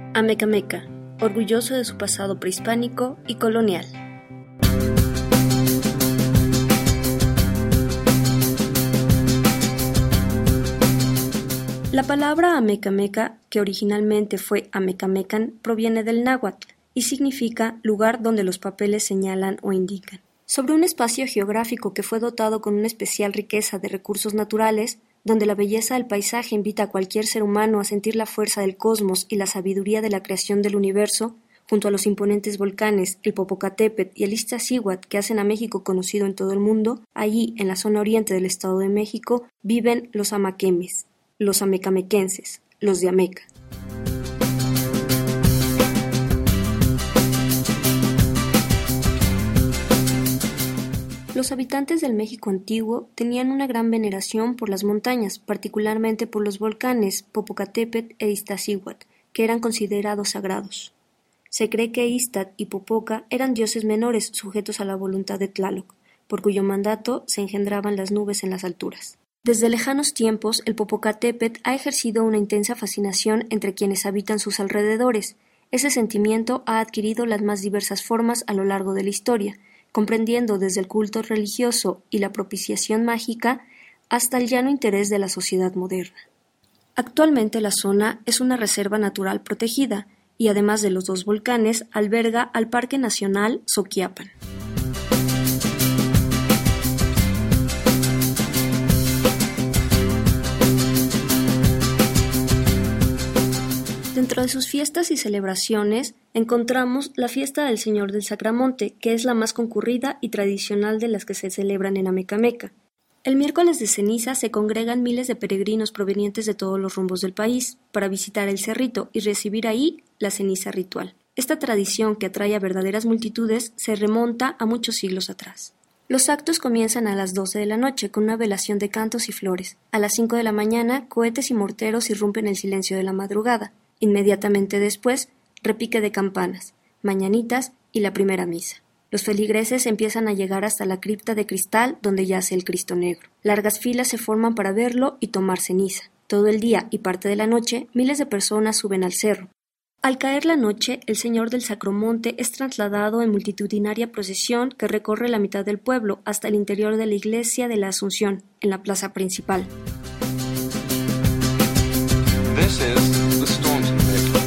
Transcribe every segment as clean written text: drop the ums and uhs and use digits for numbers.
Amecameca, orgulloso de su pasado prehispánico y colonial. La palabra Amecameca, que originalmente fue Amecamecan, proviene del náhuatl y significa lugar donde los papeles señalan o indican. Sobre un espacio geográfico que fue dotado con una especial riqueza de recursos naturales, donde la belleza del paisaje invita a cualquier ser humano a sentir la fuerza del cosmos y la sabiduría de la creación del universo, junto a los imponentes volcanes, el Popocatépetl y el Iztaccíhuatl que hacen a México conocido en todo el mundo, allí, en la zona oriente del Estado de México, viven los amaquemes, los amecamequenses, los de Ameca. Los habitantes del México antiguo tenían una gran veneración por las montañas, particularmente por los volcanes Popocatépetl e Iztaccíhuatl, que eran considerados sagrados. Se cree que Iztat y Popoca eran dioses menores sujetos a la voluntad de Tlaloc, por cuyo mandato se engendraban las nubes en las alturas. Desde lejanos tiempos, el Popocatépetl ha ejercido una intensa fascinación entre quienes habitan sus alrededores. Ese sentimiento ha adquirido las más diversas formas a lo largo de la historia, comprendiendo desde el culto religioso y la propiciación mágica hasta el llano interés de la sociedad moderna. Actualmente la zona es una reserva natural protegida y además de los dos volcanes alberga al Parque Nacional Soquiapan. Dentro de sus fiestas y celebraciones encontramos la fiesta del Señor del Sacramonte, que es la más concurrida y tradicional de las que se celebran en Amecameca. El miércoles de ceniza se congregan miles de peregrinos provenientes de todos los rumbos del país para visitar el cerrito y recibir ahí la ceniza ritual. Esta tradición, que atrae a verdaderas multitudes, se remonta a muchos siglos atrás. Los actos comienzan a las 12 de la noche con una velación de cantos y flores. A las 5 de la mañana, cohetes y morteros irrumpen el silencio de la madrugada. Inmediatamente después, repique de campanas, mañanitas y la primera misa. Los feligreses empiezan a llegar hasta la cripta de cristal donde yace el Cristo Negro. Largas filas se forman para verlo y tomar ceniza. Todo el día y parte de la noche, miles de personas suben al cerro. Al caer la noche, el Señor del Sacromonte es trasladado en multitudinaria procesión que recorre la mitad del pueblo hasta el interior de la iglesia de la Asunción, en la plaza principal. This is the Stormzy Mix.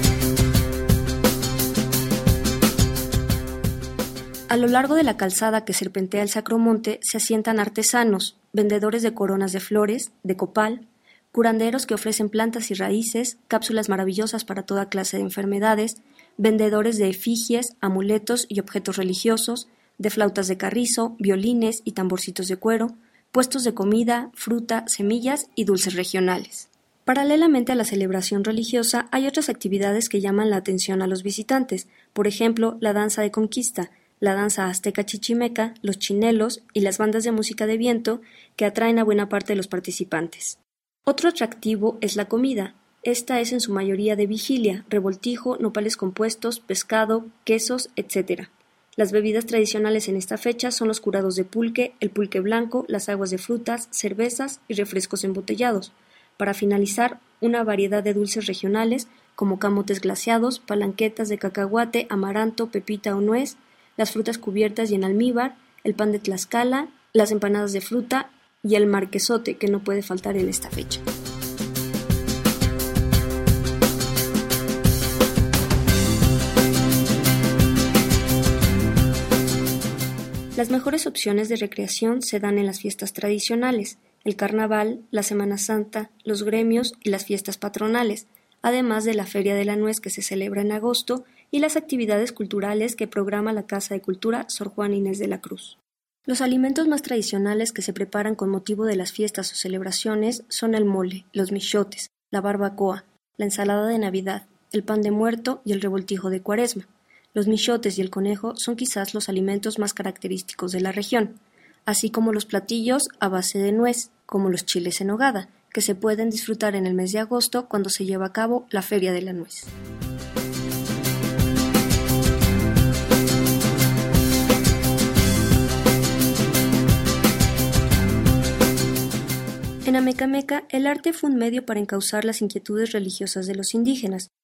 A lo largo de la calzada que serpentea el Sacromonte se asientan artesanos, vendedores de coronas de flores, de copal, curanderos que ofrecen plantas y raíces, cápsulas maravillosas para toda clase de enfermedades, vendedores de efigies, amuletos y objetos religiosos, de flautas de carrizo, violines y tamborcitos de cuero, puestos de comida, fruta, semillas y dulces regionales. Paralelamente a la celebración religiosa hay otras actividades que llaman la atención a los visitantes, por ejemplo, la danza de conquista, la danza azteca chichimeca, los chinelos y las bandas de música de viento que atraen a buena parte de los participantes. Otro atractivo es la comida. Esta es en su mayoría de vigilia, revoltijo, nopales compuestos, pescado, quesos, etc. Las bebidas tradicionales en esta fecha son los curados de pulque, el pulque blanco, las aguas de frutas, cervezas y refrescos embotellados. Para finalizar, una variedad de dulces regionales como camotes glaseados, palanquetas de cacahuate, amaranto, pepita o nuez, las frutas cubiertas y en almíbar, el pan de Tlaxcala, las empanadas de fruta y el marquesote, que no puede faltar en esta fecha. Las mejores opciones de recreación se dan en las fiestas tradicionales, el carnaval, la Semana Santa, los gremios y las fiestas patronales, además de la Feria de la Nuez que se celebra en agosto y las actividades culturales que programa la Casa de Cultura Sor Juana Inés de la Cruz. Los alimentos más tradicionales que se preparan con motivo de las fiestas o celebraciones son el mole, los michotes, la barbacoa, la ensalada de Navidad, el pan de muerto y el revoltijo de Cuaresma. Los michotes y el conejo son quizás los alimentos más característicos de la región, así como los platillos a base de nuez, como los chiles en nogada, que se pueden disfrutar en el mes de agosto cuando se lleva a cabo la Feria de la Nuez. En Amecameca, el arte fue un medio para encauzar las inquietudes religiosas de los indígenas,